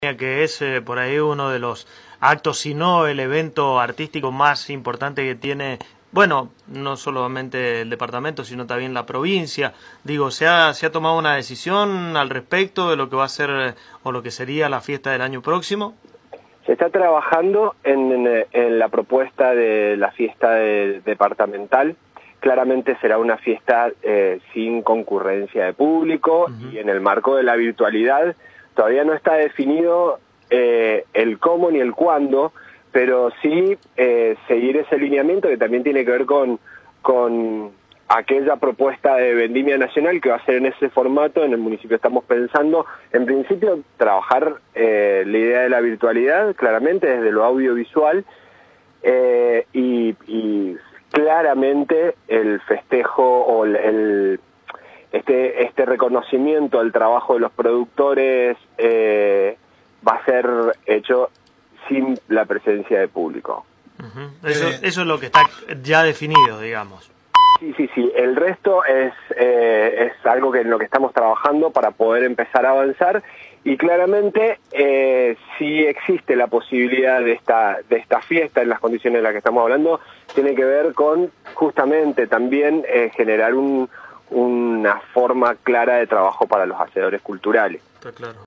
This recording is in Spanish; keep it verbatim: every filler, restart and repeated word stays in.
que es eh, por ahí uno de los actos, si no el evento artístico más importante que tiene, bueno, no solamente el departamento, sino también la provincia. Digo, ¿se ha, se ha tomado una decisión al respecto de lo que va a ser eh, o lo que sería la fiesta del año próximo? Se está trabajando en, en, en la propuesta de la fiesta de, departamental. Claramente será una fiesta eh, sin concurrencia de público. Uh-huh. Y en el marco de la virtualidad. Todavía no está definido eh, el cómo ni el cuándo, pero sí eh, seguir ese lineamiento que también tiene que ver con, con aquella propuesta de vendimia nacional que va a ser en ese formato. En el municipio estamos pensando, en principio, trabajar eh, la idea de la virtualidad, claramente desde lo audiovisual, eh, y, y claramente el festejo o el... el Este, este reconocimiento al trabajo de los productores eh, va a ser hecho sin la presencia de público. Uh-huh. Eso, eso es lo que está ya definido, digamos. Sí, sí, sí. El resto es, eh, es algo que en lo que estamos trabajando para poder empezar a avanzar, y claramente eh, si existe la posibilidad de esta, de esta fiesta en las condiciones en las que estamos hablando, tiene que ver con justamente también eh, generar un una forma clara de trabajo para los hacedores culturales. Está claro.